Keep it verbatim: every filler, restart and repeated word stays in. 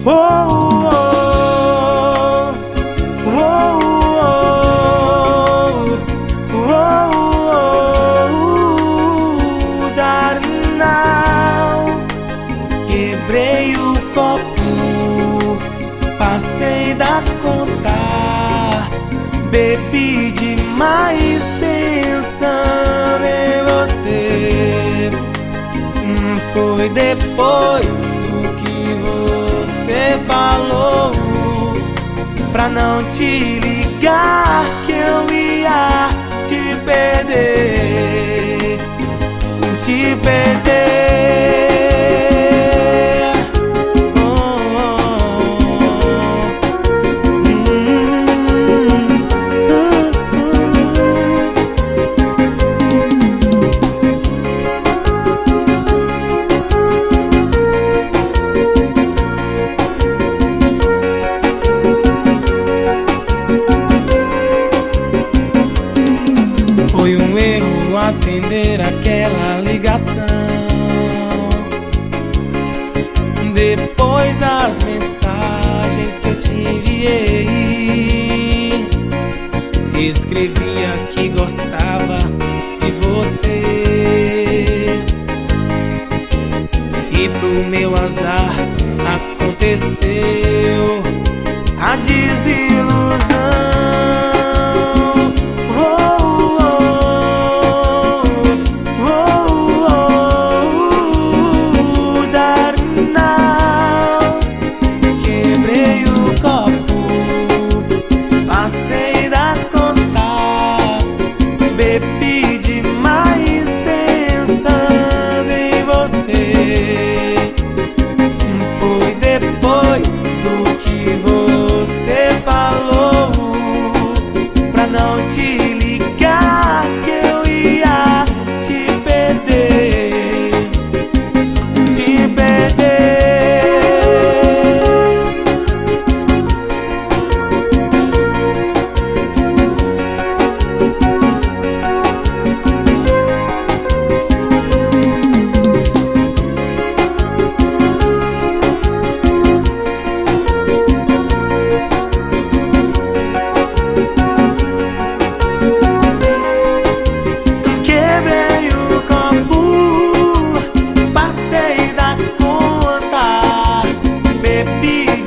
Oh, oh, oh, oh, oh, oh, darling, now. Quebrei o copo, passei da conta, bebi demais pensando em você. Foi depois do que você falou pra não te ligar que eu ia te perder, te perder. Foi um erro atender aquela ligação. Depois das mensagens que eu te enviei, escrevia que gostava de você. E pro meu azar aconteceu a desilusão. Bebi demais pensando em você. Foi depois do que você falou pra não te ligar que eu ia te perder, te perder. Bebi